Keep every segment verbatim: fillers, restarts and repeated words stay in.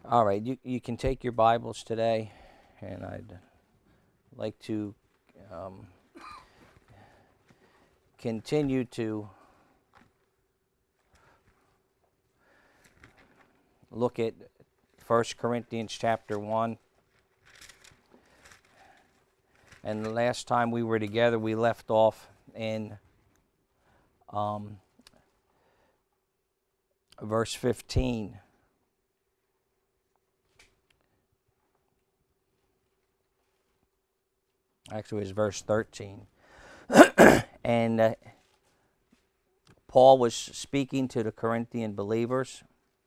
All right, you, you can take your Bibles today, and I'd like to um, continue to look at First Corinthians chapter one. And the last time we were together, we left off in um, verse fifteen. Actually, it was verse thirteen. and uh, Paul was speaking to the Corinthian believers.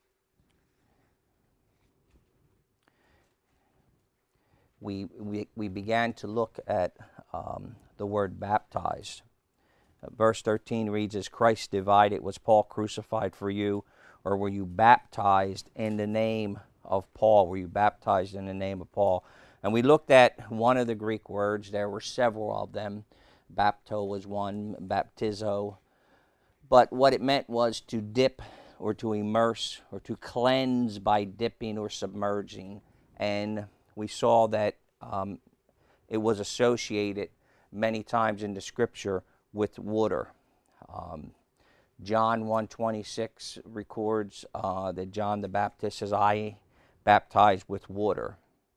We, we, we began to look at um, the word baptized. Uh, verse thirteen reads, "As Christ divided, was Paul crucified for you, or were you baptized in the name of Paul?" Were you baptized in the name of Paul? And we looked at one of the Greek words. There were several of them. Bapto was one, baptizo. But what it meant was to dip or to immerse or to cleanse by dipping or submerging. And we saw that um, it was associated many times in the Scripture with water. Um, John one twenty-six records uh, that John the Baptist says, "I baptize with water."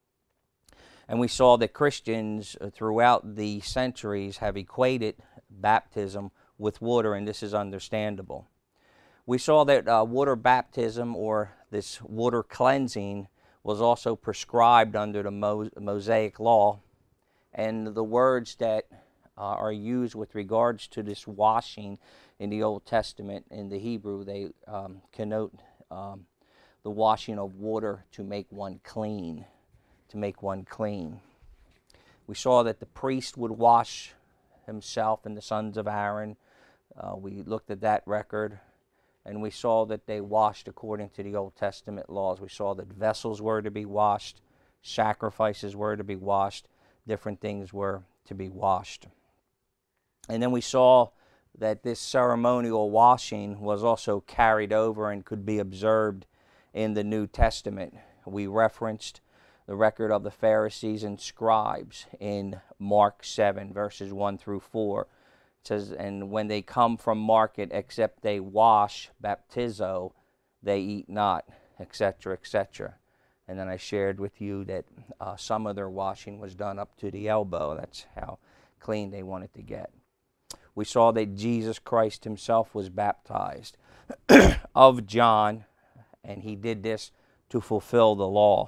And we saw that Christians uh, throughout the centuries have equated baptism with water, and this is understandable. We saw that uh, water baptism, or this water cleansing, was also prescribed under the Mo- Mosaic law, and the words that uh, are used with regards to this washing in the Old Testament in the Hebrew, they um, connote um, the washing of water to make one clean, to make one clean. We saw that the priest would wash himself and the sons of Aaron. Uh, we looked at that record, and we saw that they washed according to the Old Testament laws. We saw that vessels were to be washed, sacrifices were to be washed, different things were to be washed. And then we saw that this ceremonial washing was also carried over and could be observed in the New Testament. We referenced the record of the Pharisees and scribes in Mark seven, verses one through four. It says, "And when they come from market, except they wash, baptizo, they eat not," et cetera, et cetera. And then I shared with you that uh, some of their washing was done up to the elbow. That's how clean they wanted to get. We saw that Jesus Christ himself was baptized of John, and he did this to fulfill the law.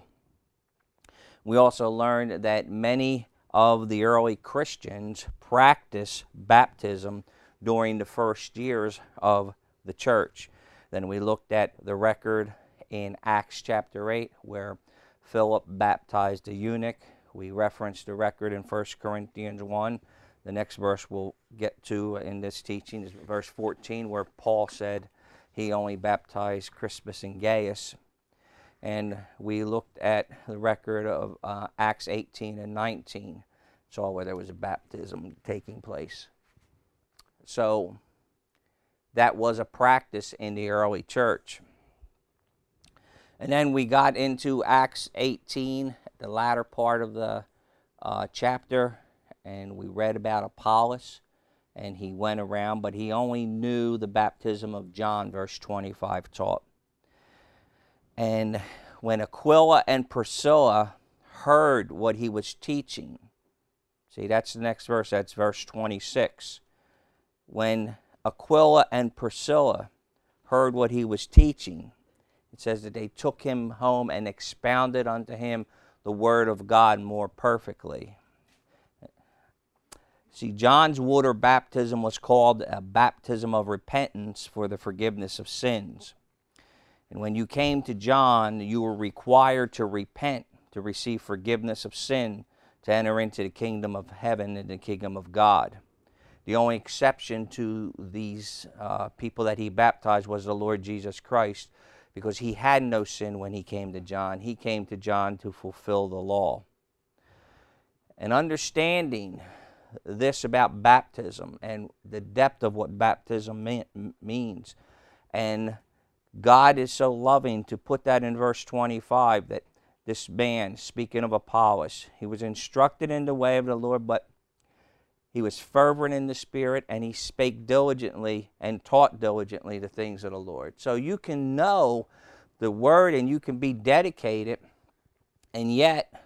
We also learned that many of the early Christians practiced baptism during the first years of the church. Then we looked at the record in Acts chapter eight where Philip baptized a eunuch. We referenced the record in First Corinthians one. The next verse we'll get to in this teaching is verse fourteen, where Paul said he only baptized Crispus and Gaius. And we looked at the record of uh, Acts eighteen and nineteen, saw where there was a baptism taking place. So that was a practice in the early church. And then we got into Acts eighteen, the latter part of the uh, chapter, and we read about Apollos, and he went around, but he only knew the baptism of John, verse twenty-five taught. And when Aquila and Priscilla heard what he was teaching, see, that's the next verse, that's verse twenty-six. When Aquila and Priscilla heard what he was teaching, it says that they took him home and expounded unto him the word of God more perfectly. See, John's water baptism was called a baptism of repentance for the forgiveness of sins. And when you came to John, you were required to repent, to receive forgiveness of sin, to enter into the kingdom of heaven and the kingdom of God. The only exception to these uh, people that he baptized was the Lord Jesus Christ, because he had no sin when he came to John. He came to John to fulfill the law. And understanding this about baptism and the depth of what baptism mean, means, and God is so loving to put that in verse twenty-five, that this man, speaking of Apollos, he was instructed in the way of the Lord, but he was fervent in the Spirit, and he spake diligently and taught diligently the things of the Lord. So you can know the Word and you can be dedicated, and yet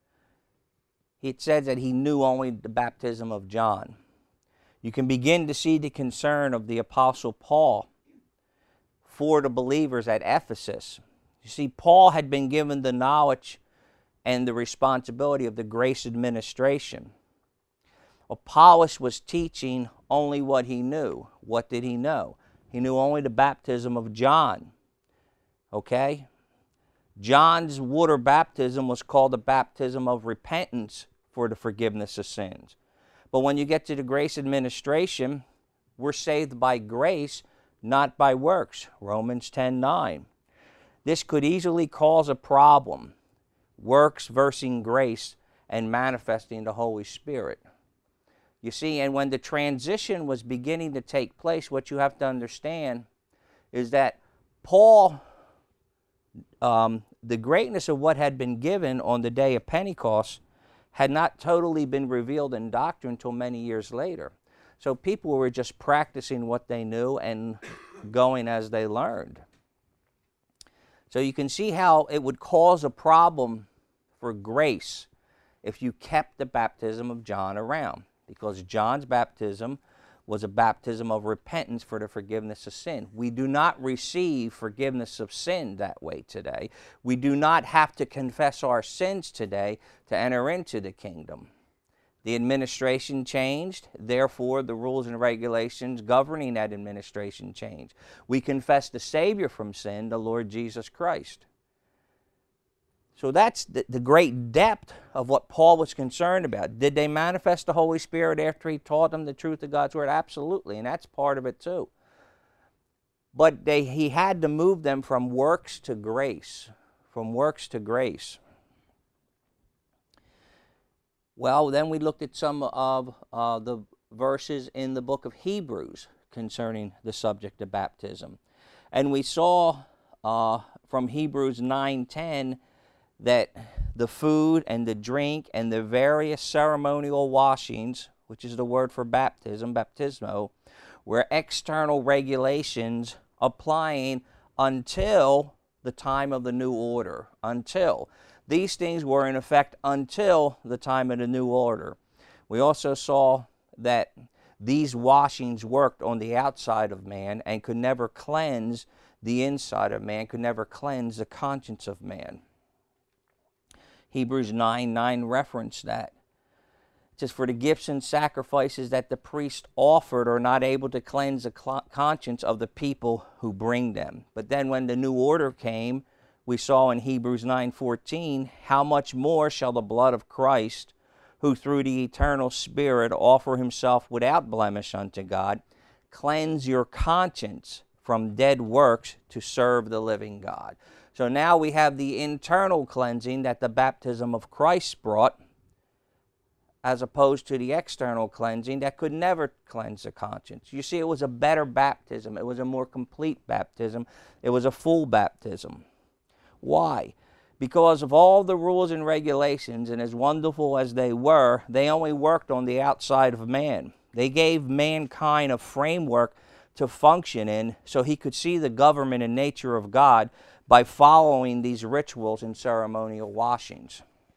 it says that he knew only the baptism of John. You can begin to see the concern of the Apostle Paul for the believers at Ephesus. You see, Paul had been given the knowledge and the responsibility of the grace administration. Apollos was teaching only what he knew. What did he know? He knew only the baptism of John. Okay? John's water baptism was called the baptism of repentance for the forgiveness of sins. But when you get to the grace administration, we're saved by grace, not by works. Romans ten nine. This could easily cause a problem. Works versus grace and manifesting the Holy Spirit. You see, and when the transition was beginning to take place, what you have to understand is that Paul, um, the greatness of what had been given on the day of Pentecost had not totally been revealed in doctrine until many years later. So people were just practicing what they knew and going as they learned. So you can see how it would cause a problem for grace if you kept the baptism of John around, because John's baptism was a baptism of repentance for the forgiveness of sin. We do not receive forgiveness of sin that way today. We do not have to confess our sins today to enter into the kingdom. The administration changed, therefore the rules and regulations governing that administration changed. We confess the Savior from sin, the Lord Jesus Christ. So that's the, the great depth of what Paul was concerned about. Did they manifest the Holy Spirit after he taught them the truth of God's Word? Absolutely, and that's part of it too. But they, he had to move them from works to grace, from works to grace. Well, then we looked at some of uh, the verses in the book of Hebrews concerning the subject of baptism. And we saw uh, from Hebrews nine ten that the food and the drink and the various ceremonial washings, which is the word for baptism, baptismo, were external regulations applying until the time of the new order. Until. These things were in effect until the time of the new order. We also saw that these washings worked on the outside of man and could never cleanse the inside of man, could never cleanse the conscience of man. Hebrews nine nine referenced that. It says, for the gifts and sacrifices that the priest offered are not able to cleanse the conscience of the people who bring them. But then when the new order came, we saw in Hebrews nine fourteen, how much more shall the blood of Christ, who through the eternal Spirit offer himself without blemish unto God, cleanse your conscience from dead works to serve the living God. So now we have the internal cleansing that the baptism of Christ brought, as opposed to the external cleansing that could never cleanse the conscience. You see, it was a better baptism. It was a more complete baptism. It was a full baptism. Why? Because of all the rules and regulations, and as wonderful as they were, they only worked on the outside of man. They gave mankind a framework to function in so he could see the government and nature of God by following these rituals and ceremonial washings.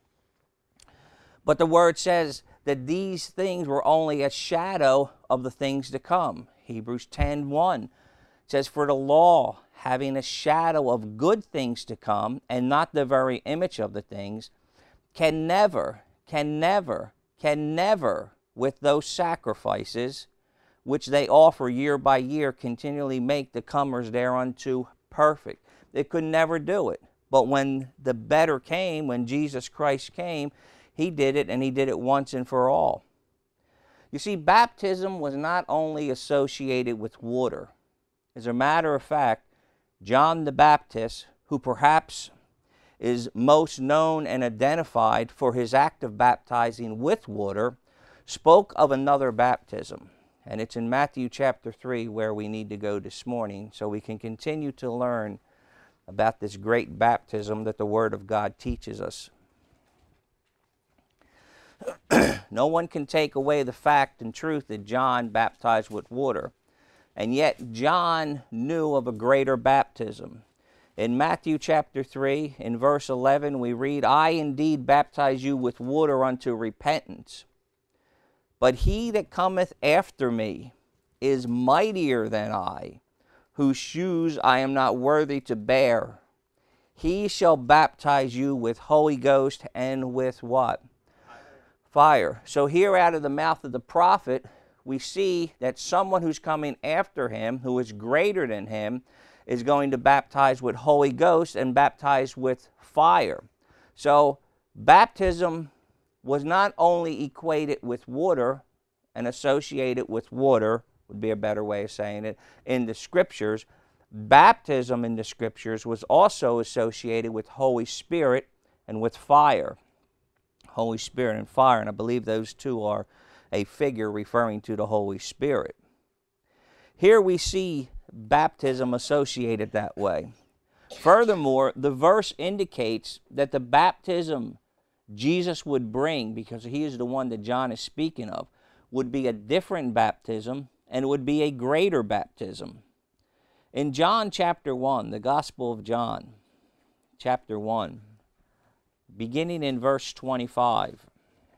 But the Word says that these things were only a shadow of the things to come. Hebrews ten one says, for the law, having a shadow of good things to come, and not the very image of the things, can never, can never, can never, with those sacrifices which they offer year by year, continually make the comers thereunto perfect. They could never do it. But when the better came, when Jesus Christ came, he did it, and he did it once and for all. You see, baptism was not only associated with water. As a matter of fact, John the Baptist, who perhaps is most known and identified for his act of baptizing with water, spoke of another baptism. And it's in Matthew chapter three where we need to go this morning so we can continue to learn about this great baptism that the Word of God teaches us. No one can take away the fact and truth that John baptized with water. And yet John knew of a greater baptism. In Matthew chapter three, in verse eleven, we read, I indeed baptize you with water unto repentance. But he that cometh after me is mightier than I, whose shoes I am not worthy to bear. He shall baptize you with Holy Ghost and with what? Fire. So here out of the mouth of the prophet, we see that someone who's coming after him, who is greater than him, is going to baptize with Holy Ghost and baptize with fire. So baptism was not only equated with water and associated with water, would be a better way of saying it, in the Scriptures. Baptism in the Scriptures was also associated with Holy Spirit and with fire. Holy Spirit and fire, and I believe those two are a figure referring to the Holy Spirit. Here we see baptism associated that way. Furthermore, the verse indicates that the baptism Jesus would bring, because he is the one that John is speaking of, would be a different baptism and would be a greater baptism. In John chapter one, the Gospel of John, chapter one, beginning in verse twenty-five.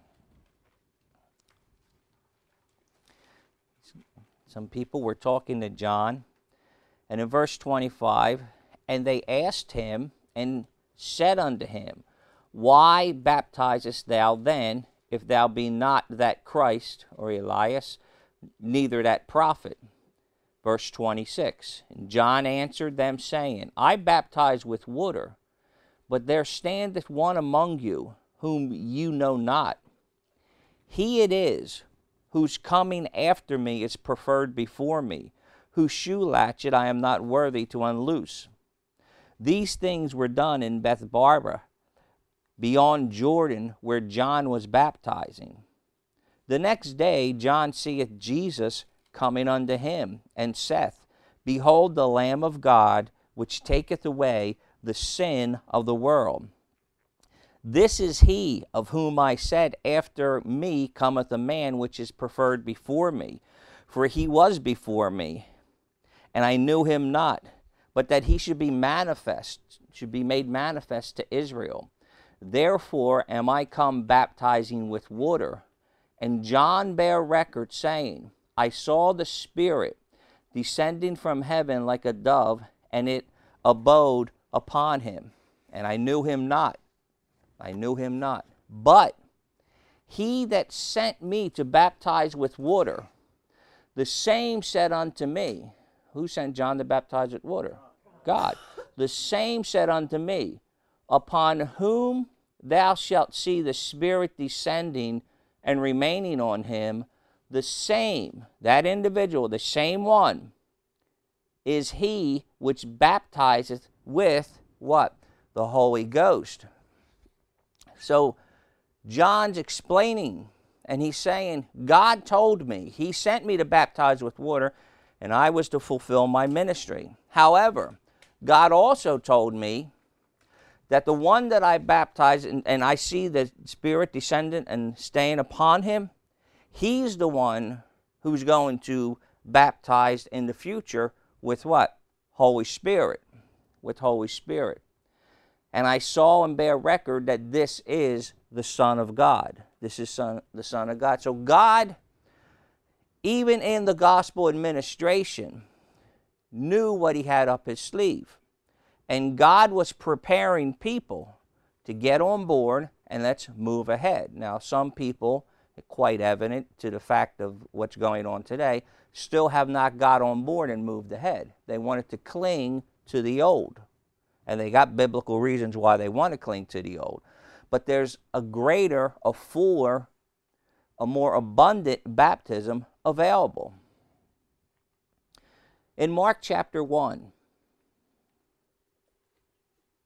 Some people were talking to John, and in verse twenty-five, and they asked him and said unto him, Why baptizest thou then, if thou be not that Christ, or Elias, neither that prophet? Verse twenty-six, and John answered them, saying, I baptize with water, but there standeth one among you, whom you know not. He it is, whose coming after me is preferred before me, whose shoe latchet I am not worthy to unloose. These things were done in Bethbara, beyond Jordan, where John was baptizing. The next day John seeth Jesus coming unto him, and saith, Behold the Lamb of God, which taketh away the sin of the world. This is he of whom I said, After me cometh a man which is preferred before me, for he was before me, and I knew him not, but that he should be manifest, should be made manifest to Israel. Therefore am I come baptizing with water. And John bare record, saying, I saw the Spirit descending from heaven like a dove, and it abode upon him. And I knew him not. I knew him not. But he that sent me to baptize with water, the same said unto me, who sent John to baptize with water? God. The same said unto me, Upon whom thou shalt see the Spirit descending and remaining on him, the same, that individual, the same one, is he which baptizeth with what? The Holy Ghost. So John's explaining, and he's saying, God told me, he sent me to baptize with water, and I was to fulfill my ministry. However, God also told me that the one that I baptize, and, and I see the Spirit descending and staying upon him, he's the one who's going to baptize in the future with what? Holy Spirit. With Holy Spirit. And I saw and bear record that this is the Son of God. This is son, the Son of God. So God, even in the gospel administration, knew what he had up his sleeve. And God was preparing people to get on board and let's move ahead. Now, some people, quite evident to the fact of what's going on today, still have not got on board and moved ahead. They wanted to cling to the old. And they got biblical reasons why they want to cling to the old. But there's a greater, a fuller, a more abundant baptism available. In Mark chapter one,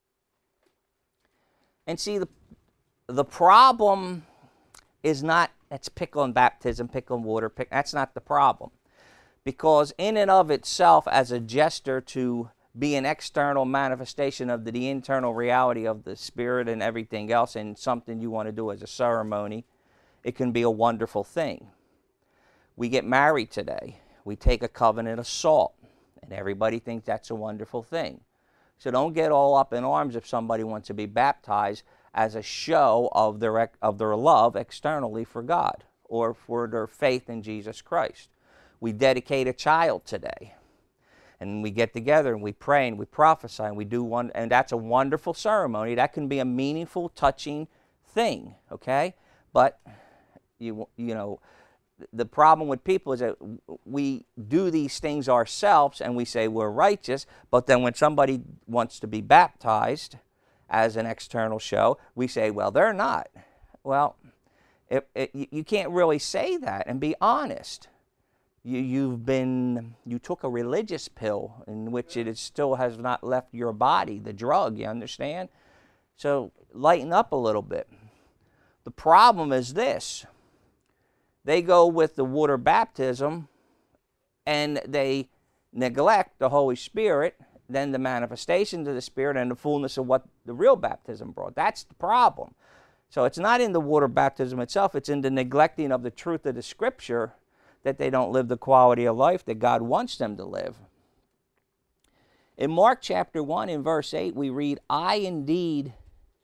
and see, the, the problem is not Let's pick on baptism, pick on water. Pick, that's not the problem. Because in and of itself, as a gesture to be an external manifestation of the, the internal reality of the Spirit and everything else, and something you want to do as a ceremony, it can be a wonderful thing. We get married today. We take a covenant of salt, and everybody thinks that's a wonderful thing. So don't get all up in arms if somebody wants to be baptized as a show of their, of their love externally for God or for their faith in Jesus Christ. We dedicate a child today, and we get together and we pray and we prophesy and we do one, and that's a wonderful ceremony. That can be a meaningful, touching thing, okay? But you you know, the problem with people is that we do these things ourselves and we say we're righteous, but then when somebody wants to be baptized as an external show, we say, well, they're not. Well, it, it, you can't really say that and be honest. You, you've been, you took a religious pill in which it is still has not left your body, the drug, you understand? So lighten up a little bit. The problem is this. They go with the water baptism and they neglect the Holy Spirit, then the manifestations of the Spirit and the fullness of what the real baptism brought. That's the problem. So it's not in the water baptism itself, it's in the neglecting of the truth of the Scripture that they don't live the quality of life that God wants them to live. In Mark chapter one, in verse eight, we read, I indeed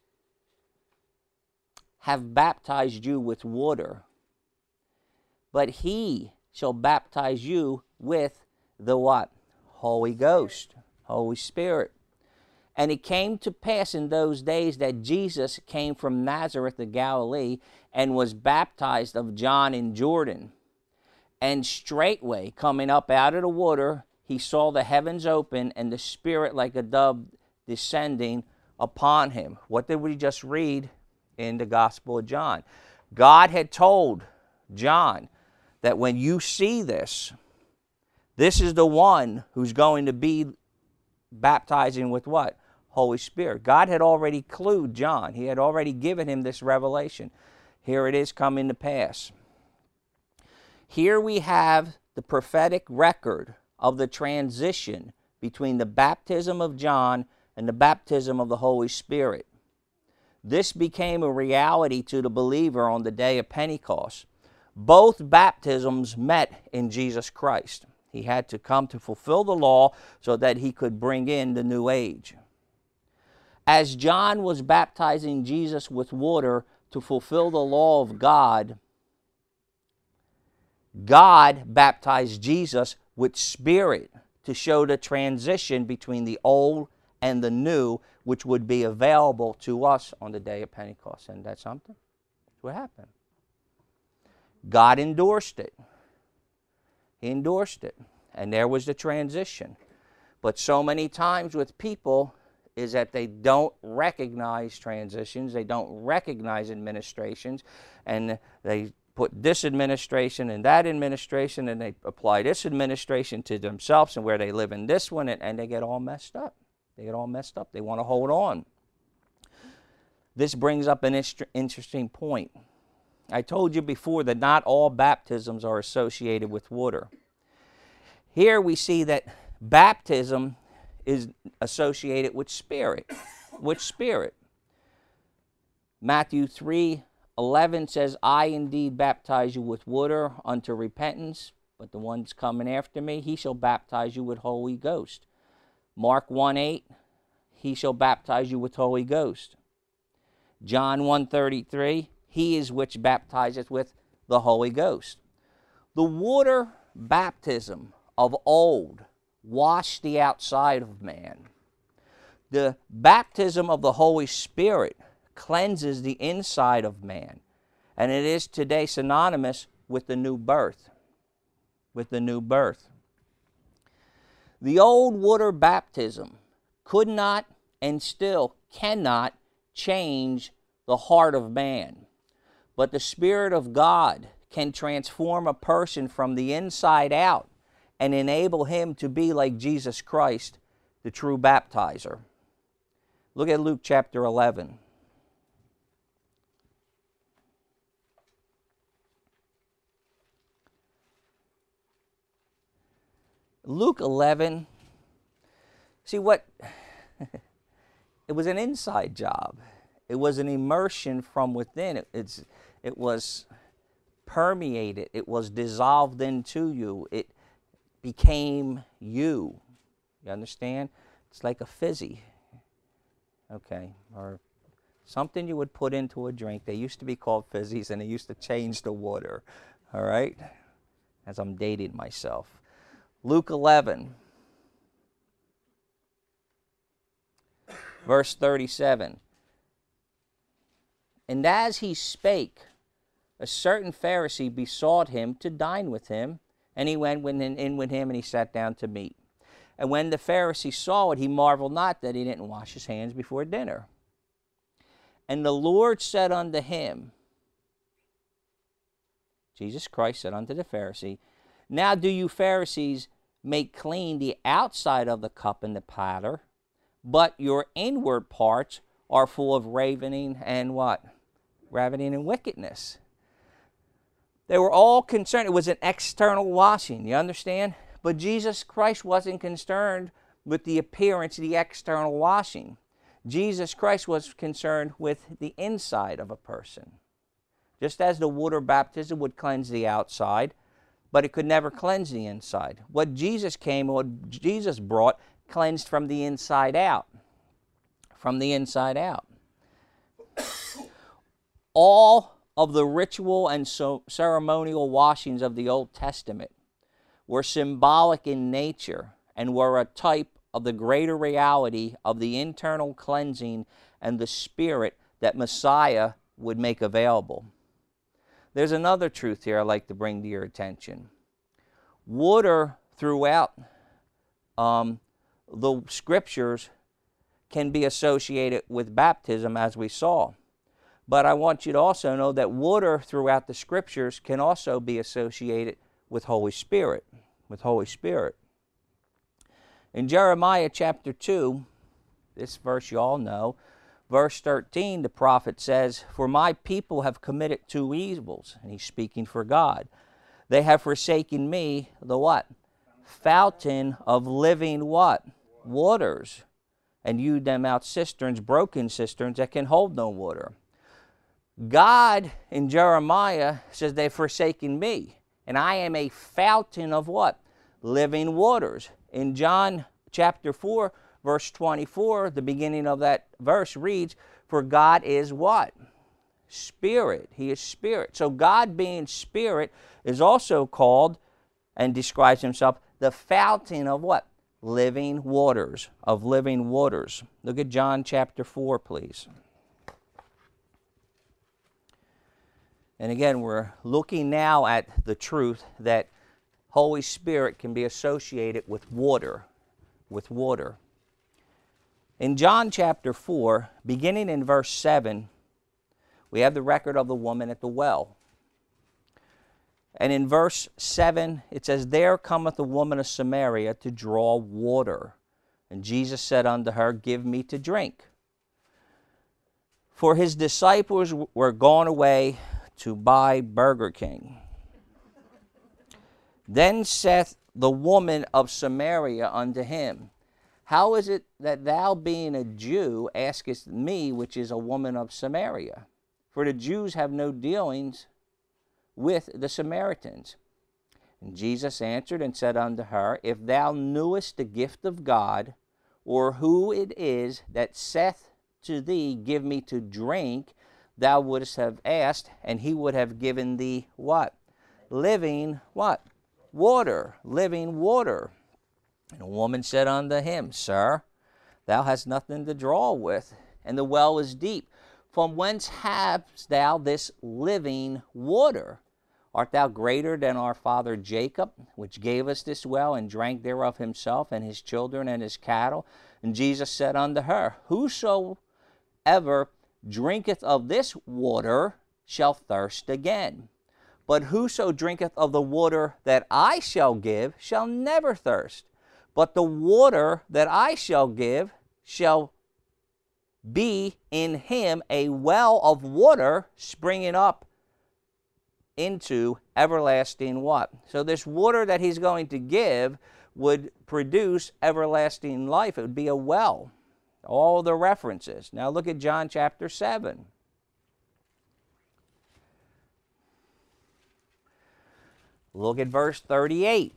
have baptized you with water, but he shall baptize you with the what? Holy Ghost, Holy Spirit. And it came to pass in those days that Jesus came from Nazareth of Galilee and was baptized of John in Jordan. And straightway, coming up out of the water, he saw the heavens open and the Spirit like a dove descending upon him. What did we just read in the Gospel of John? God had told John that when you see this, this is the one who's going to be baptizing with what? Holy Spirit. God had already clued John. He had already given him this revelation. Here it is coming to pass. Here we have the prophetic record of the transition between the baptism of John and the baptism of the Holy Spirit. This became a reality to the believer on the day of Pentecost. Both baptisms met in Jesus Christ. He had to come to fulfill the law so that he could bring in the new age. As John was baptizing Jesus with water to fulfill the law of God, God baptized Jesus with Spirit to show the transition between the old and the new, which would be available to us on the day of Pentecost. And that's something? That's what happened. God endorsed it. He endorsed it. And there was the transition. But so many times with people is that they don't recognize transitions. They don't recognize administrations. And they put this administration and that administration, and they apply this administration to themselves and where they live in this one, and, and they get all messed up. They get all messed up. They want to hold on. This brings up an interesting point. I told you before that not all baptisms are associated with water. Here we see that baptism is associated with Spirit. With Spirit. Matthew three eleven says, I indeed baptize you with water unto repentance, but the one's coming after me, he shall baptize you with Holy Ghost. Mark one eight, he shall baptize you with Holy Ghost. John one thirty-three, he is which baptizeth with the Holy Ghost. The water baptism of old washed the outside of man. The baptism of the Holy Spirit cleanses the inside of man. And it is today synonymous with the new birth. With the new birth. The old water baptism could not and still cannot change the heart of man. But the Spirit of God can transform a person from the inside out and enable him to be like Jesus Christ, the true baptizer. Look at Luke chapter eleven. Luke eleven, see what, it was an inside job. It was an immersion from within. It, it's, it was permeated. It was dissolved into you. It became you. You understand? It's like a fizzy, okay, or something you would put into a drink. They used to be called fizzies, and they used to change the water, all right, as I'm dating myself. Luke eleven, verse thirty-seven. And as he spake, a certain Pharisee besought him to dine with him, and he went in with him, and he sat down to meat. And when the Pharisee saw it, he marveled not that he didn't wash his hands before dinner. And the Lord said unto him, Jesus Christ said unto the Pharisee, now do you Pharisees make clean the outside of the cup and the platter, but your inward parts are full of ravening and what? Ravening and wickedness. They were all concerned. It was an external washing, you understand? But Jesus Christ wasn't concerned with the appearance, the external washing. Jesus Christ was concerned with the inside of a person. Just as the water baptism would cleanse the outside, but it could never cleanse the inside. What Jesus came, what Jesus brought, cleansed from the inside out. From the inside out. All of the ritual and so ceremonial washings of the Old Testament were symbolic in nature and were a type of the greater reality of the internal cleansing and the Spirit that Messiah would make available. There's another truth here I'd like to bring to your attention. Water throughout um, the Scriptures can be associated with baptism, as we saw. But I want you to also know that water throughout the Scriptures can also be associated with Holy Spirit, with Holy Spirit. In Jeremiah chapter two, this verse you all know, verse thirteen, the prophet says, for my people have committed two evils, and he's speaking for God. They have forsaken me, the what? Fountain of living what? Waters, and hewed them out cisterns, broken cisterns that can hold no water. God in Jeremiah says they've forsaken me, and I am a fountain of what? Living waters. In John chapter four, verse twenty-four, the beginning of that verse reads, for God is what? Spirit. He is Spirit. So God being Spirit is also called and describes himself the fountain of what? Living waters. Of living waters. Look at John chapter four, please. And again, we're looking now at the truth that Holy Spirit can be associated with water, with water. In John chapter four, beginning in verse seven, we have the record of the woman at the well. And in verse seven, it says, there cometh a woman of Samaria to draw water. And Jesus said unto her, give me to drink. For his disciples were gone away to buy Burger King. Then saith the woman of Samaria unto him, how is it that thou, being a Jew, askest me, which is a woman of Samaria? For the Jews have no dealings with the Samaritans. And Jesus answered and said unto her, if thou knewest the gift of God, or who it is that saith to thee, give me to drink, thou wouldst have asked, and he would have given thee what? Living what? Water. Living water. And the woman said unto him, sir, thou hast nothing to draw with, and the well is deep. From whence hast thou this living water? Art thou greater than our father Jacob, which gave us this well, and drank thereof himself, and his children, and his cattle? And Jesus said unto her, whosoever drinketh of this water shall thirst again. But whoso drinketh of the water that I shall give shall never thirst. But the water that I shall give shall be in him a well of water springing up into everlasting what? So this water that he's going to give would produce everlasting life. It would be a well. All the references. Now look at John chapter seven. Look at verse thirty-eight.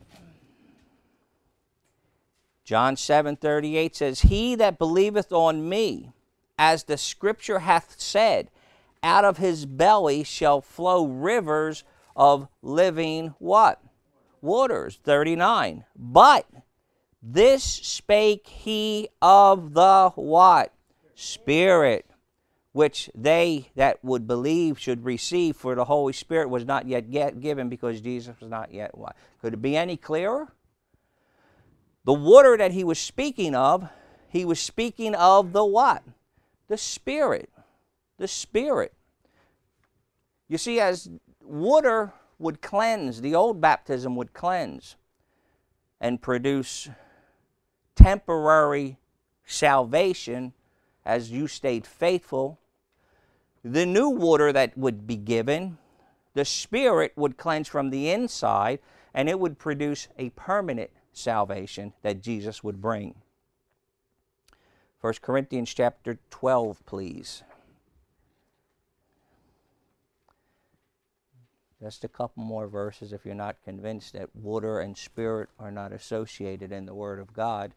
John seven thirty-eight says, He that believeth on me, as the scripture hath said, out of his belly shall flow rivers of living what? Waters. thirty-nine. But this spake he of the what? Spirit, which they that would believe should receive, for the Holy Spirit was not yet get given, because Jesus was not yet what? Could it be any clearer? The water that he was speaking of, he was speaking of the what? The Spirit. The Spirit. You see, as water would cleanse, the old baptism would cleanse and produce temporary salvation as you stayed faithful. The new water that would be given, the Spirit would cleanse from the inside, and it would produce a permanent salvation that Jesus would bring. First Corinthians chapter twelve, please. Just a couple more verses if you're not convinced that water and Spirit are not associated in the Word of God.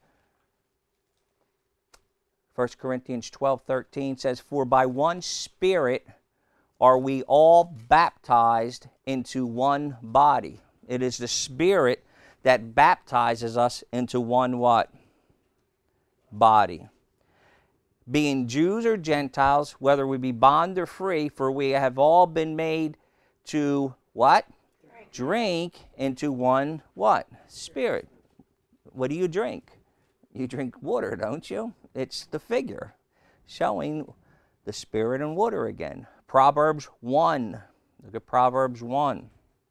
First Corinthians twelve thirteen says, For by one Spirit are we all baptized into one body. It is the Spirit that baptizes us into one what? Body. Being Jews or Gentiles, whether we be bond or free, for we have all been made to what? Drink. Drink into one what? Spirit. What do you drink? You drink water, don't you? It's the figure showing the Spirit and water again. Proverbs one. Look at Proverbs one.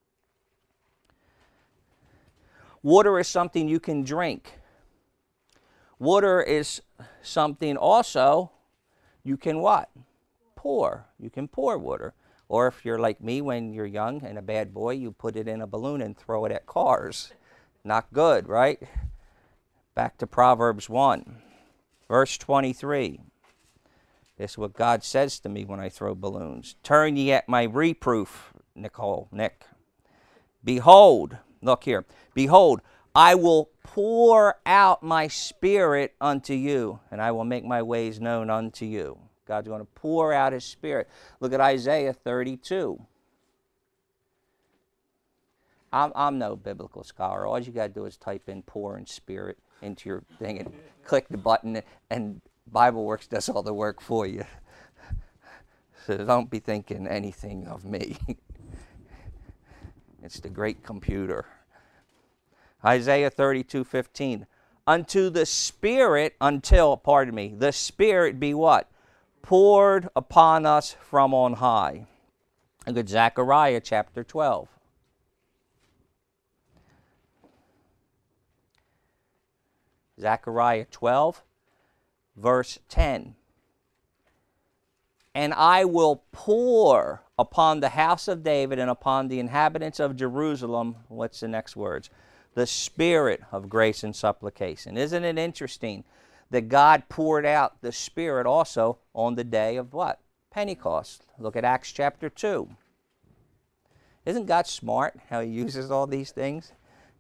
Water is something you can drink. Water is something also you can what? Pour. You can pour water. Or if you're like me, when you're young and a bad boy, you put it in a balloon and throw it at cars. Not good, right? Back to Proverbs one, verse twenty-three. This is what God says to me when I throw balloons. Turn ye at my reproof, Nicole, Nick. Behold, look here. Behold, I will pour out my Spirit unto you, and I will make my ways known unto you. God's going to pour out His Spirit. Look at Isaiah thirty-two. I'm, I'm no biblical scholar. All you got to do is type in pour and Spirit into your thing and click the button, and BibleWorks does all the work for you. So don't be thinking anything of me. It's the great computer. Isaiah thirty-two fifteen. Unto the Spirit, until, pardon me, the Spirit be what? Poured upon us from on high. Look at Zechariah chapter twelve. Zechariah twelve, verse ten. And I will pour upon the house of David and upon the inhabitants of Jerusalem, what's the next words? The Spirit of grace and supplication. Isn't it interesting that God poured out the Spirit also on the day of what? Pentecost. Look at Acts chapter two. Isn't God smart how He uses all these things?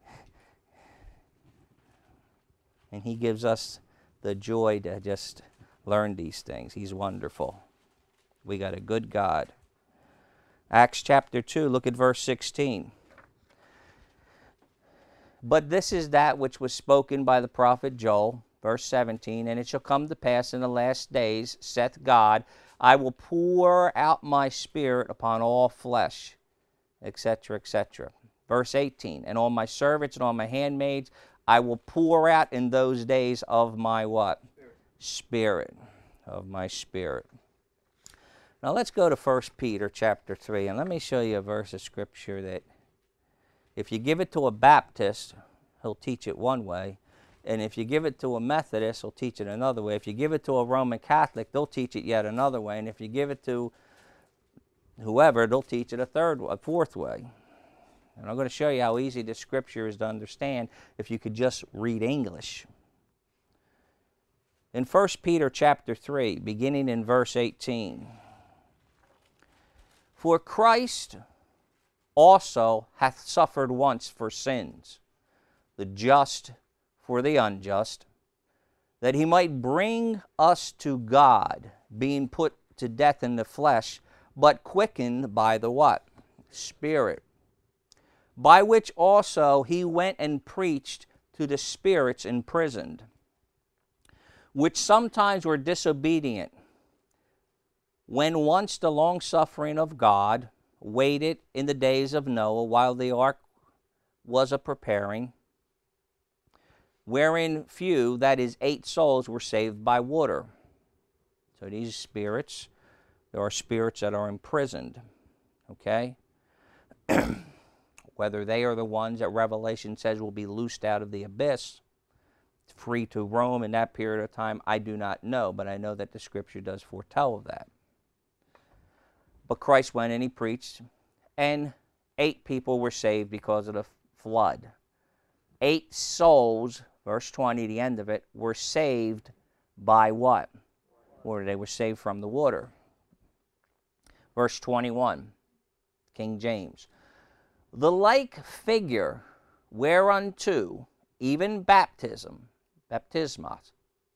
And He gives us the joy to just learn these things. He's wonderful. We got a good God. Acts chapter two, look at verse sixteen. But this is that which was spoken by the prophet Joel, verse seventeen, and it shall come to pass in the last days, saith God, I will pour out my Spirit upon all flesh, et cetera, et cetera. Verse eighteen, and on my servants and on my handmaids I will pour out in those days of my what? Spirit. Spirit. Of my Spirit. Now let's go to First Peter chapter three, and let me show you a verse of Scripture that if you give it to a Baptist, he'll teach it one way. And if you give it to a Methodist, he'll teach it another way. If you give it to a Roman Catholic, they'll teach it yet another way. And if you give it to whoever, they'll teach it a third, a fourth way. And I'm going to show you how easy this scripture is to understand if you could just read English. In First Peter chapter three, beginning in verse eighteen, for Christ also hath suffered once for sins, the just for the unjust, that he might bring us to God, being put to death in the flesh, but quickened by the what? Spirit. By which also he went and preached to the spirits imprisoned, which sometimes were disobedient, when once the long-suffering of God waited in the days of Noah while the ark was a-preparing, wherein few, that is, eight souls, were saved by water. So these spirits, there are spirits that are imprisoned, okay? Whether they are the ones that Revelation says will be loosed out of the abyss, free to roam in that period of time, I do not know, but I know that the Scripture does foretell of that. But Christ went and he preached, and eight people were saved because of the flood. Eight souls, verse twenty, the end of it, were saved by what? Or they were saved from the water. Verse twenty-one, King James. The like figure whereunto even baptism, baptismos,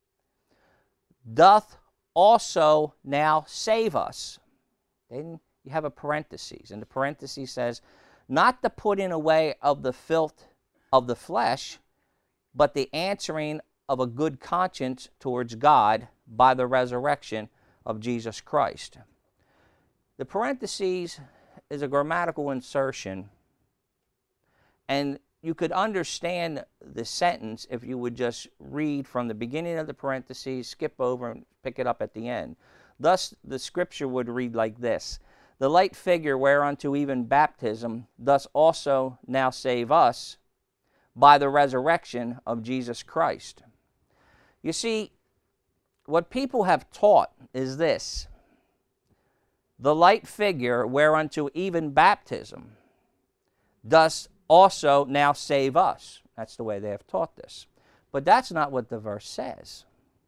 doth also now save us. Then you have a parenthesis, and the parenthesis says, not the putting away of the filth of the flesh, but the answering of a good conscience towards God by the resurrection of Jesus Christ. The parenthesis is a grammatical insertion, and you could understand the sentence if you would just read from the beginning of the parentheses, skip over, and pick it up at the end. Thus, the scripture would read like this: the light figure whereunto even baptism does also now save us by the resurrection of Jesus Christ. You see, what people have taught is this: the light figure whereunto even baptism does also now save us. That's the way they have taught this. But that's not what the verse says.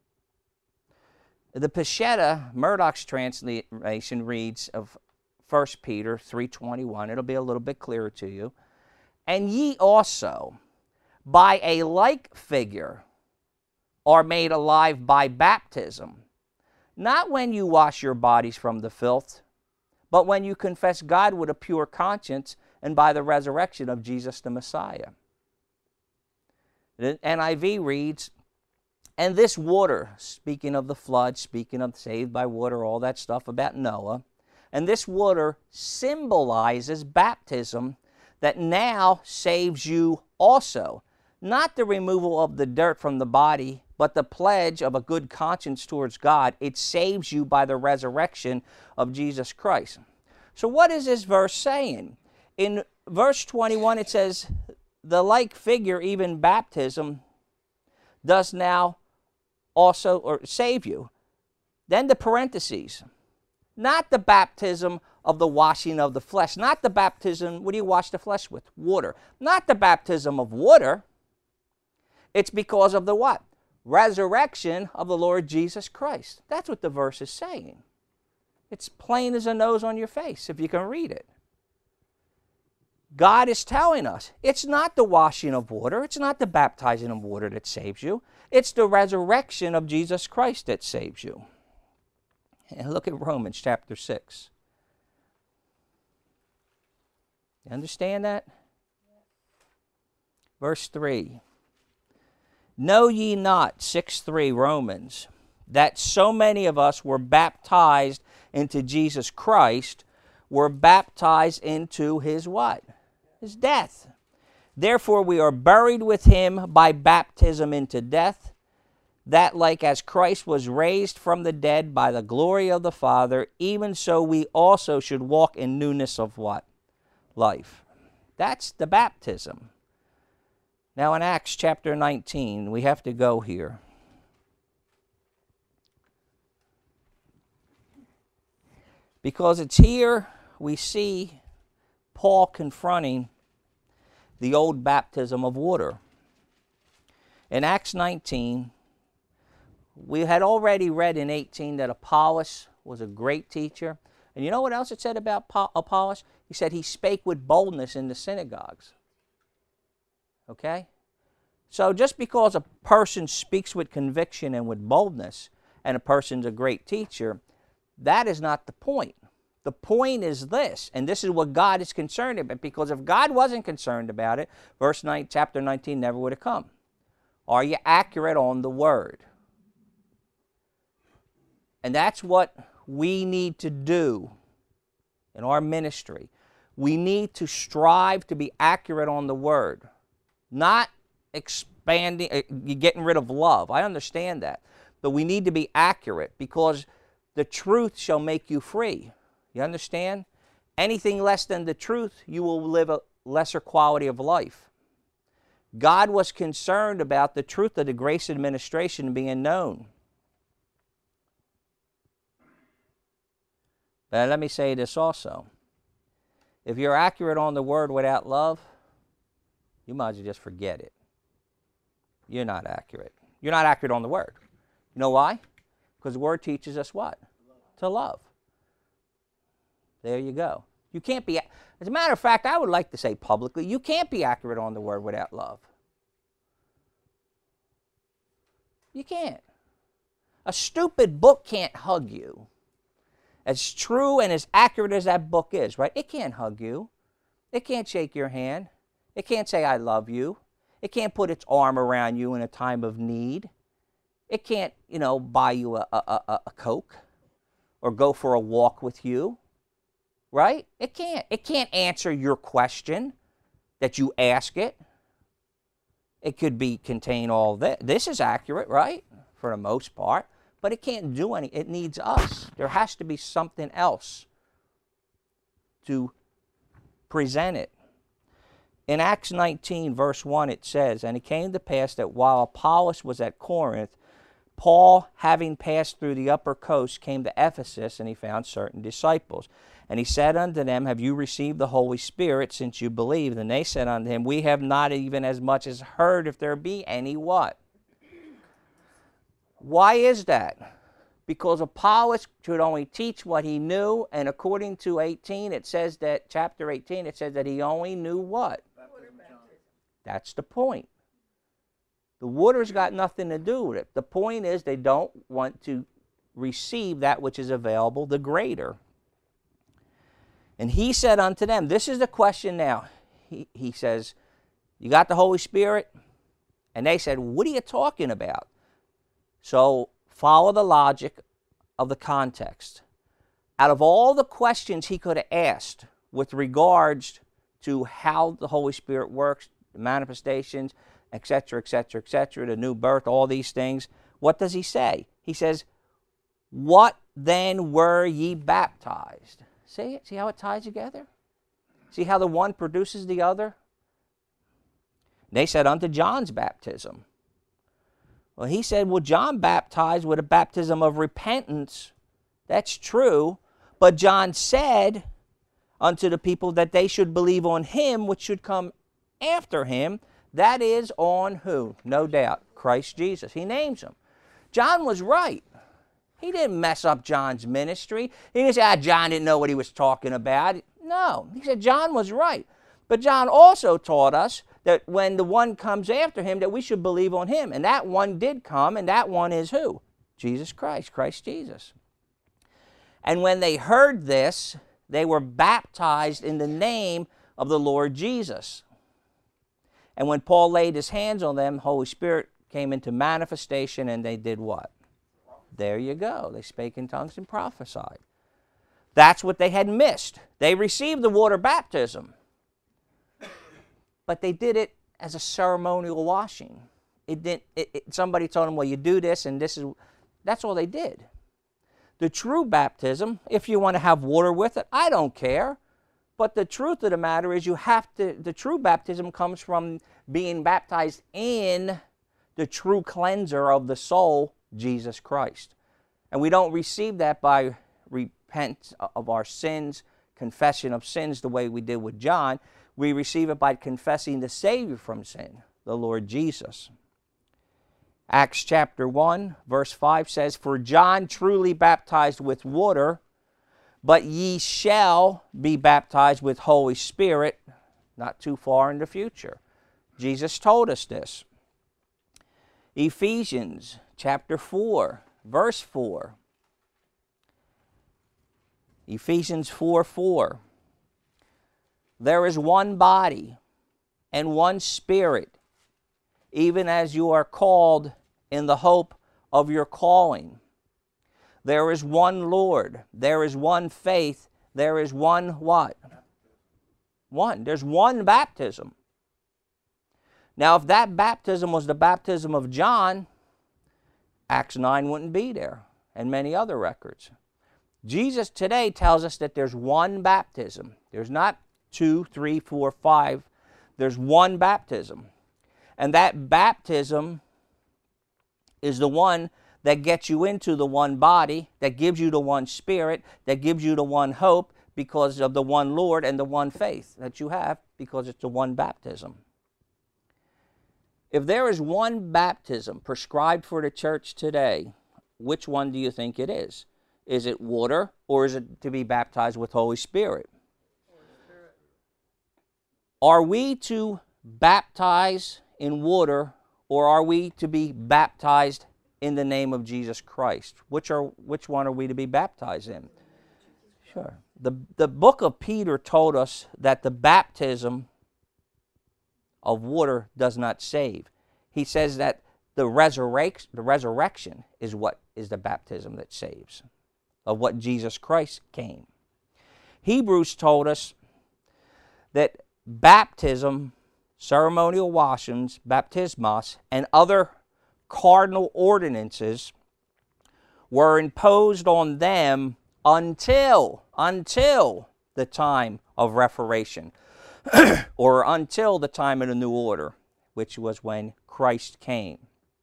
The Peshitta, Murdoch's translation, reads of First Peter three twenty-one. It'll be a little bit clearer to you. And ye also, by a like figure, are made alive by baptism, not when you wash your bodies from the filth, but when you confess God with a pure conscience and by the resurrection of Jesus the Messiah. The N I V reads, and this water, speaking of the flood, speaking of saved by water, all that stuff about Noah, and this water symbolizes baptism that now saves you also. Not the removal of the dirt from the body, but the pledge of a good conscience towards God. It saves you by the resurrection of Jesus Christ. So what is this verse saying? In verse twenty-one, it says, the like figure, even baptism, does now also or save you. Then the parentheses, not the baptism of the washing of the flesh, not the baptism, what do you wash the flesh with? Water. Not the baptism of water. It's because of the what? Resurrection of the Lord Jesus Christ. That's what the verse is saying. It's plain as a nose on your face if you can read it. God is telling us it's not the washing of water, it's not the baptizing of water that saves you, it's the resurrection of Jesus Christ that saves you. And look at Romans chapter six. You understand that? Verse three. Know ye not, six three, Romans, that so many of us were baptized into Jesus Christ, were baptized into his what? His death. Therefore we are buried with him by baptism into death, that like as Christ was raised from the dead by the glory of the Father, even so we also should walk in newness of what? Life. That's the baptism. Now in Acts chapter nineteen, we have to go here. Because it's here we see Paul confronting the old baptism of water. In Acts nineteen, we had already read in eighteen that Apollos was a great teacher. And you know what else it said about Apollos? He said he spake with boldness in the synagogues. Okay? So just because a person speaks with conviction and with boldness, and a person's a great teacher, that is not the point. The point is this, and this is what God is concerned about, because if God wasn't concerned about it, verse nine, chapter nineteen never would have come. Are you accurate on the word? And that's what we need to do in our ministry. We need to strive to be accurate on the word, not expanding, uh, getting rid of love. I understand that. But we need to be accurate, because the truth shall make you free. You understand? Anything less than the truth, you will live a lesser quality of life. God was concerned about the truth of the grace administration being known. But let me say this also. If you're accurate on the word without love, you might as well just forget it. You're not accurate. You're not accurate on the word. You know why? Because the word teaches us what? To love. There you go. You can't be, as a matter of fact, I would like to say publicly, you can't be accurate on the word without love. You can't. A stupid book can't hug you. As true and as accurate as that book is, right? It can't hug you. It can't shake your hand. It can't say, I love you. It can't put its arm around you in a time of need. It can't, you know, buy you a, a, a, a Coke or go for a walk with you, right? It can't. It can't answer your question that you ask it. It could be contain all this. This is accurate, right? For the most part. But it can't do any. It needs us. There has to be something else to present it. In Acts nineteen, verse one, it says, And it came to pass that while Apollos was at Corinth, Paul, having passed through the upper coast, came to Ephesus, and he found certain disciples. And he said unto them, Have you received the Holy Spirit since you believed? And they said unto him, We have not even as much as heard if there be any what? Why is that? Because Apollos should only teach what he knew, and according to eighteen, it says that, chapter eighteen, it says that he only knew what? That's the point. The water's got nothing to do with it. The point is they don't want to receive that which is available, the greater. And he said unto them, this is the question now. He, he says, you got the Holy Spirit? And they said, what are you talking about? So follow the logic of the context. Out of all the questions he could have asked with regards to how the Holy Spirit works, the manifestations, et cetera, et cetera, et cetera, the new birth, all these things, what does he say? He says, what then were ye baptized? See it? See how it ties together? See how the one produces the other? They said unto John's baptism. Well, he said, well, John baptized with a baptism of repentance. That's true. But John said unto the people that they should believe on him which should come after him. That is on who? No doubt, Christ Jesus. He names him. John was right. He didn't mess up John's ministry. He didn't say, ah, John didn't know what he was talking about. No, he said John was right. But John also taught us that when the one comes after him, that we should believe on him. And that one did come, and that one is who? Jesus Christ, Christ Jesus. And when they heard this, they were baptized in the name of the Lord Jesus. And when Paul laid his hands on them, Holy Spirit came into manifestation, and they did what? There you go. They spake in tongues and prophesied. That's what they had missed. They received the water baptism. But they did it as a ceremonial washing. It didn't, it, it, somebody told them, well, you do this, and this is, that's all they did. The true baptism, if you want to have water with it, I don't care. But the truth of the matter is you have to, the true baptism comes from being baptized in the true cleanser of the soul, Jesus Christ. And we don't receive that by repent of our sins, confession of sins the way we did with John. We receive it by confessing the Savior from sin, the Lord Jesus. Acts chapter one, verse five says, "For John truly baptized with water, but ye shall be baptized with Holy Spirit," not too far in the future. Jesus told us this. Ephesians chapter four, verse four. Ephesians four four. "There is one body and one Spirit, even as you are called in the hope of your calling. There is one Lord, there is one faith, there is one" what? One. There's one baptism. Now, if that baptism was the baptism of John, Acts nine wouldn't be there, and many other records. Jesus today tells us that there's one baptism. There's not two, three, four, five. There's one baptism. And that baptism is the one that gets you into the one body, that gives you the one Spirit, that gives you the one hope because of the one Lord and the one faith that you have because it's the one baptism. If there is one baptism prescribed for the church today, which one do you think it is? Is it water, or is it to be baptized with Holy Spirit? Holy Spirit. Are we to baptize in water, or are we to be baptized in the name of Jesus Christ? Which are which one are we to be baptized in? Sure. The, the book of Peter told us that the baptism of water does not save. He says that the resurrection, the resurrection is what is the baptism that saves, of what Jesus Christ came. Hebrews told us that baptism, ceremonial washings, baptismos, and other cardinal ordinances were imposed on them until, until the time of Reformation, or until the time of the New Order, which was when Christ came.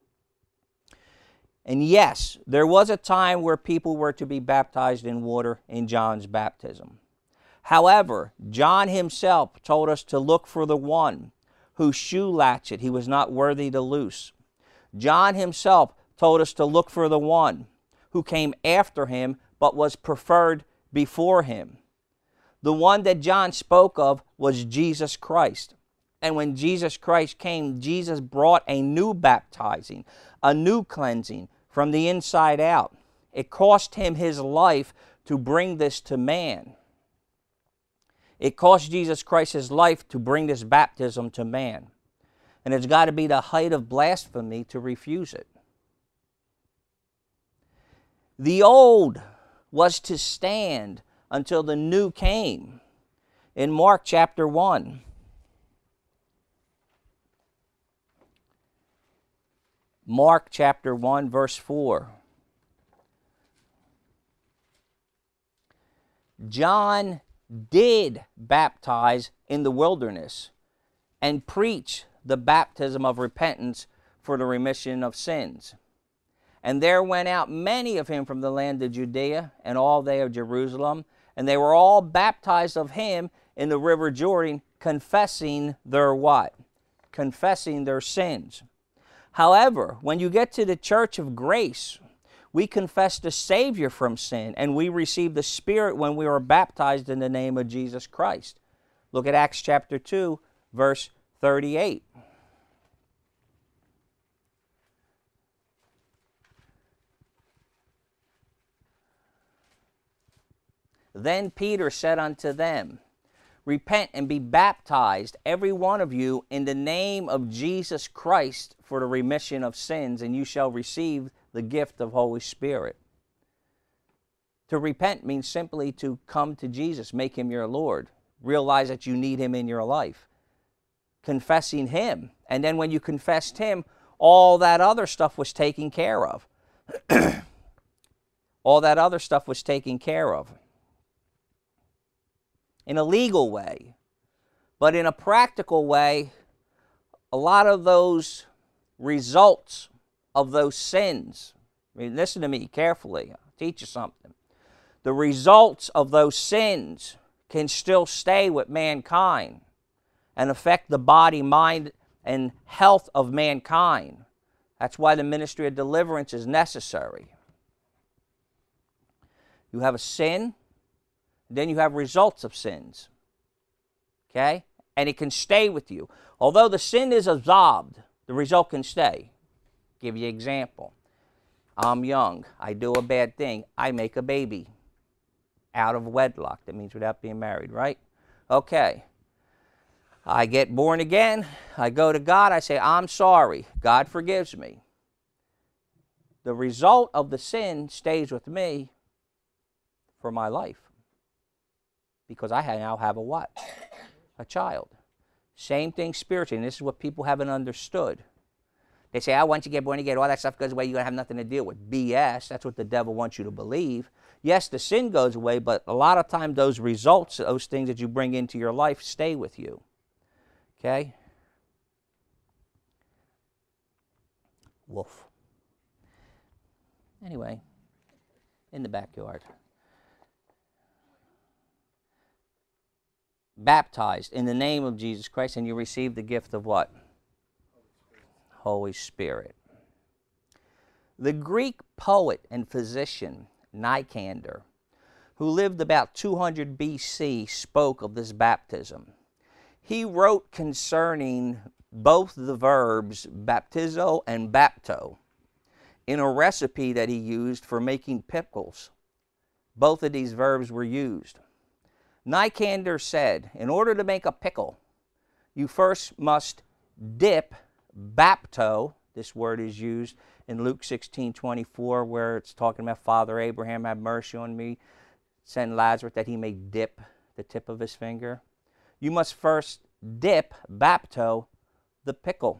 And yes, there was a time where people were to be baptized in water in John's baptism. However, John himself told us to look for the one whose shoe latchet he was not worthy to loose. John himself told us to look for the one who came after him but was preferred before him. The one that John spoke of was Jesus Christ. And when Jesus Christ came, Jesus brought a new baptizing, a new cleansing from the inside out. It cost him his life to bring this to man. It cost Jesus Christ his life to bring this baptism to man. And it's got to be the height of blasphemy to refuse it. The old was to stand until the new came. In Mark chapter one, Mark chapter one, verse four. John did baptize in the wilderness and preach the baptism of repentance for the remission of sins. And there went out many of him from the land of Judea and all they of Jerusalem, and they were all baptized of him in the river Jordan, confessing their what? Confessing their sins. However, when you get to the Church of Grace, we confess the Savior from sin, and we receive the Spirit when we are baptized in the name of Jesus Christ. Look at Acts chapter two, verse thirty-eight. Then Peter said unto them, Repent and be baptized, every one of you, in the name of Jesus Christ for the remission of sins, and you shall receive the gift of Holy Spirit. To repent means simply to come to Jesus, make him your Lord. Realize that you need him in your life. Confessing him. And then when you confessed him, all that other stuff was taken care of. All that other stuff was taken care of. In a legal way. But in a practical way, a lot of those results of those sins, I mean, listen to me carefully, I'll teach you something. The results of those sins can still stay with mankind. and affect the body, mind, and health of mankind. That's why the ministry of deliverance is necessary. You have a sin, then you have results of sins. Okay? And it can stay with you. Although the sin is absolved, the result can stay. Give you an example. I'm young. I do a bad thing. I make a baby out of wedlock. That means without being married, right? Okay. I get born again. I go to God. I say, I'm sorry. God forgives me. The result of the sin stays with me for my life. Because I now have a what? A child. Same thing spiritually. And this is what people haven't understood. They say, oh, once you get born again, all that stuff goes away. You're going to have nothing to deal with. B S. That's what the devil wants you to believe. Yes, the sin goes away, but a lot of times those results, those things that you bring into your life stay with you. Okay? Wolf. Anyway, in the backyard. Baptized in the name of Jesus Christ, and you receive the gift of what? Holy Spirit. The Greek poet and physician Nicander, who lived about two hundred B C, spoke of this baptism. He wrote concerning both the verbs baptizo and bapto in a recipe that he used for making pickles. Both of these verbs were used. Nicander said, in order to make a pickle, you first must dip bapto. This word is used in Luke sixteen twenty-four, where it's talking about Father Abraham, have mercy on me, send Lazarus that he may dip the tip of his finger. You must first dip bapto, the pickle,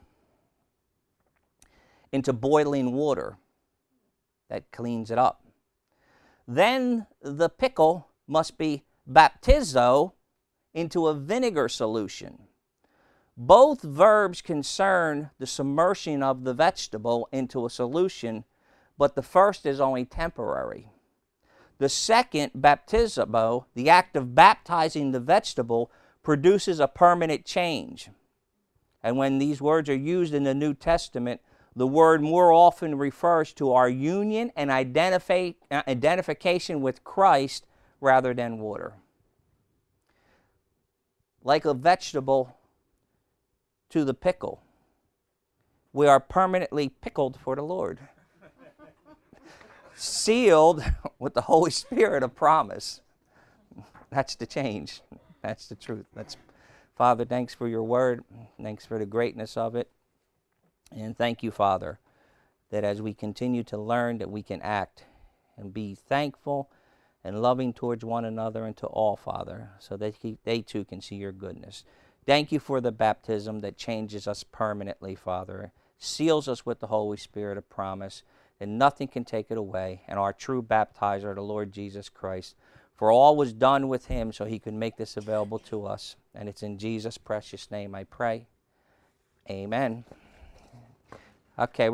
into boiling water that cleans it up. Then the pickle must be baptizo into a vinegar solution. Both verbs concern the submersion of the vegetable into a solution, but the first is only temporary. The second, baptizo, the act of baptizing the vegetable, produces a permanent change. And when these words are used in the New Testament, the word more often refers to our union and identify, uh, identification with Christ rather than water. Like a vegetable to the pickle, we are permanently pickled for the Lord. Sealed with the Holy Spirit of promise. That's the change. That's the truth. That's, Father, thanks for your word. Thanks for the greatness of it. And thank you, Father, that as we continue to learn, that we can act and be thankful and loving towards one another and to all, Father, so that he, they too can see your goodness. Thank you for the baptism that changes us permanently, Father, seals us with the Holy Spirit of promise, and nothing can take it away. And our true baptizer, the Lord Jesus Christ, for all was done with him so he could make this available to us. And it's in Jesus' precious name I pray. Amen. Okay.